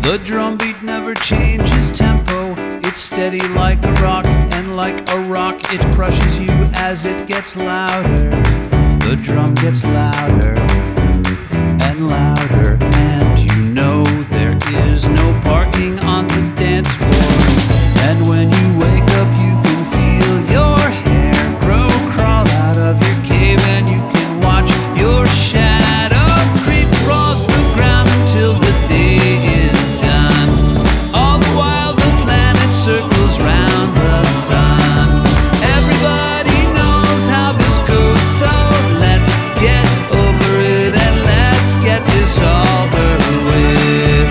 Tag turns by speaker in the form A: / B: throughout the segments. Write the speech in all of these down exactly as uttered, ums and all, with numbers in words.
A: The drum beat never changes tempo. It's steady like a rock, and like a rock it crushes you as it gets louder. The drum gets louder and louder, and you know there is no parking on the dance floor. And when you wake up you can feel your hair grow, crawl out of your cave, and you can watch your shadow creep across the ground until the day is done. All the while the planet circles round the sun. Everybody knows how this goes, so let's get over it and let's get this over with.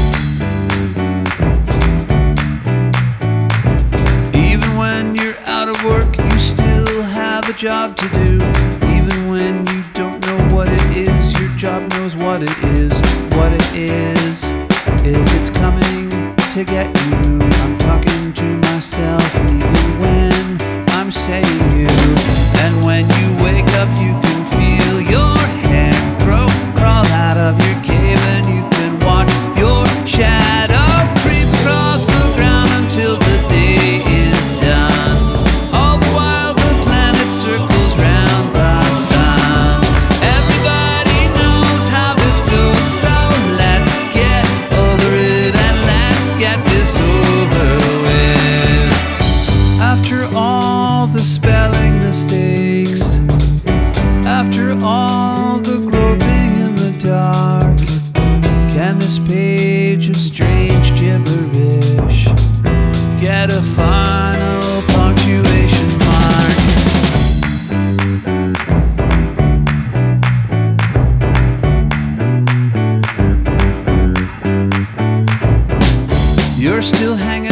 A: Even when you're out of work, you still have a job to do. Even when you don't know what it is, your job knows what it is. What it is, is it's coming to get you. I'm talking to myself even when I'm saying you. And when you wake up you can feel your hair grow, crawl out of your cave, and you can watch your shadow creep across the ground until the day is done. All the while the planet circles round the sun. Everybody knows how this goes, so let's get over it and let's get this over with. After all the spelling mistakes, after all the groping in the dark, can this page of strange gibberish get a final punctuation mark? You're still hanging